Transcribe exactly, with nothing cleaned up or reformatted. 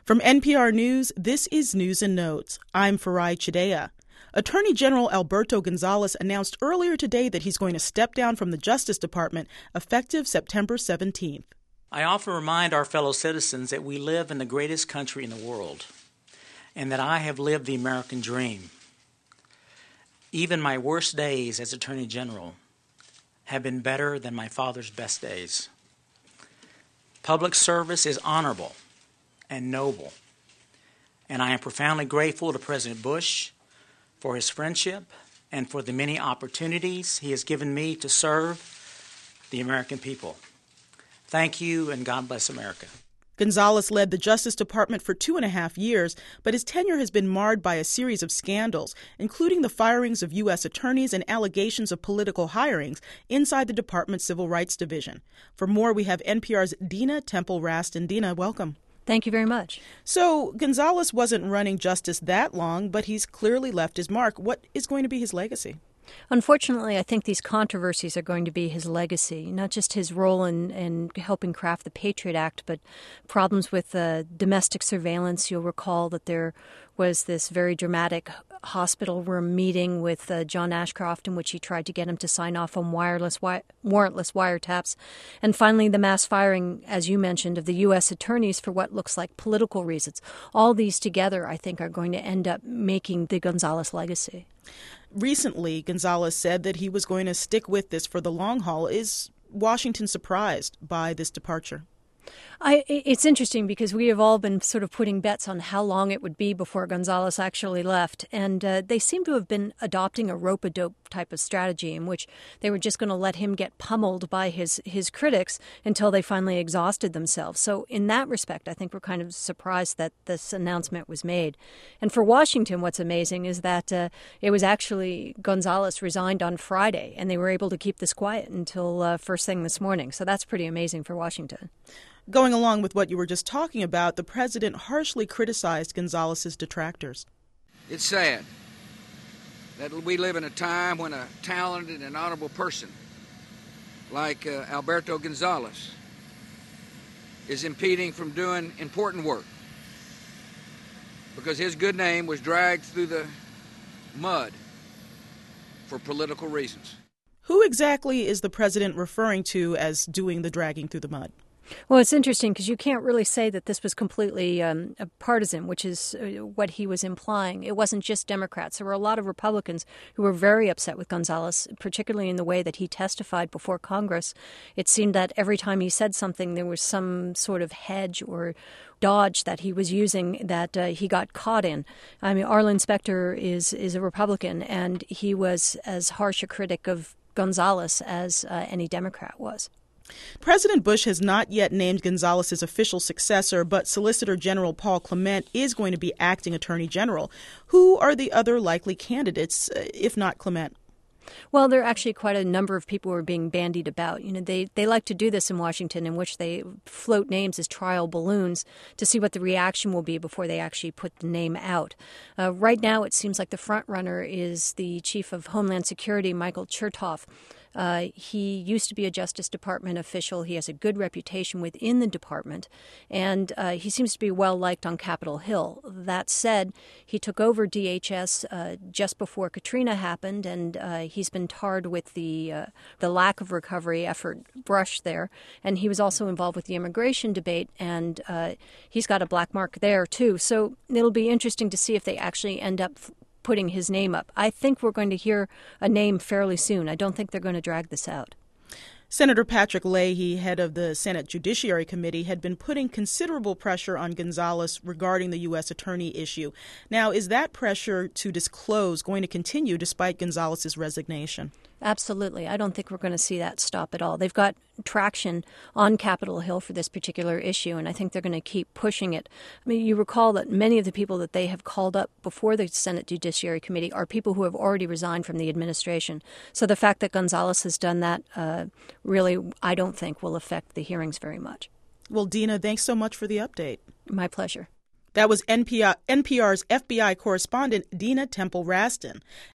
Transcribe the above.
From N P R News, this is News and Notes. I'm Farai Chideya. Attorney General Alberto Gonzales announced earlier today that he's going to step down from the Justice Department effective September seventeenth. I often remind our fellow citizens that we live in the greatest country in the world and that I have lived the American dream. Even my worst days as Attorney General have been better than my father's best days. Public service is honorable and noble, and I am profoundly grateful to President Bush for his friendship and for the many opportunities he has given me to serve the American people. Thank you, and God bless America. Gonzales led the Justice Department for two and a half years, but his tenure has been marred by a series of scandals, including the firings of U S attorneys and allegations of political hirings inside the department's Civil Rights Division. For more, we have N P R's Dina Temple-Raston. Dina, welcome. Thank you very much. So Gonzales wasn't running justice that long, but he's clearly left his mark. What is going to be his legacy? Unfortunately, I think these controversies are going to be his legacy, not just his role in, in helping craft the Patriot Act, but problems with uh, domestic surveillance. You'll recall that there was this very dramatic hospital room meeting with uh, John Ashcroft in which he tried to get him to sign off on wireless wi- warrantless wiretaps. And finally, the mass firing, as you mentioned, of the U S attorneys for what looks like political reasons. All these together, I think, are going to end up making the Gonzales legacy. Recently, Gonzales said that he was going to stick with this for the long haul. Is Washington surprised by this departure? I, it's interesting because we have all been sort of putting bets on how long it would be before Gonzales actually left. And uh, they seem to have been adopting a rope-a-dope type of strategy in which they were just going to let him get pummeled by his, his critics until they finally exhausted themselves. So in that respect, I think we're kind of surprised that this announcement was made. And for Washington, what's amazing is that uh, it was actually Gonzales resigned on Friday, and they were able to keep this quiet until uh, first thing this morning. So that's pretty amazing for Washington. Going along with what you were just talking about, the president harshly criticized Gonzales' detractors. It's sad that we live in a time when a talented and honorable person like uh, Alberto Gonzales is impeding from doing important work because his good name was dragged through the mud for political reasons. Who exactly is the president referring to as doing the dragging through the mud? Well, it's interesting because you can't really say that this was completely um, partisan, which is uh, what he was implying. It wasn't just Democrats. There were a lot of Republicans who were very upset with Gonzales, particularly in the way that he testified before Congress. It seemed that every time he said something, there was some sort of hedge or dodge that he was using that uh, he got caught in. I mean, Arlen Specter is, is a Republican, and he was as harsh a critic of Gonzales as uh, any Democrat was. President Bush has not yet named Gonzales' official successor, but Solicitor General Paul Clement is going to be acting Attorney General. Who are the other likely candidates, if not Clement? Well, there are actually quite a number of people who are being bandied about. You know, they, they like to do this in Washington, in which they float names as trial balloons to see what the reaction will be before they actually put the name out. Uh, right now, it seems like the front runner is the Chief of Homeland Security, Michael Chertoff. Uh, he used to be a Justice Department official. He has a good reputation within the department, and uh, he seems to be well-liked on Capitol Hill. That said, he took over D H S uh, just before Katrina happened, and uh, he's been tarred with the uh, the lack of recovery effort brush there. And he was also involved with the immigration debate, and uh, he's got a black mark there, too. So it'll be interesting to see if they actually end up f- putting his name up. I think we're going to hear a name fairly soon. I don't think they're going to drag this out. Senator Patrick Leahy, head of the Senate Judiciary Committee, had been putting considerable pressure on Gonzales regarding the U S attorney issue. Now, is that pressure to disclose going to continue despite Gonzales' resignation? Absolutely. I don't think we're going to see that stop at all. They've got traction on Capitol Hill for this particular issue, and I think they're going to keep pushing it. I mean, you recall that many of the people that they have called up before the Senate Judiciary Committee are people who have already resigned from the administration. So the fact that Gonzales has done that uh, really, I don't think, will affect the hearings very much. Well, Dina, thanks so much for the update. My pleasure. That was N P R, N P R's F B I correspondent Dina Temple-Raston.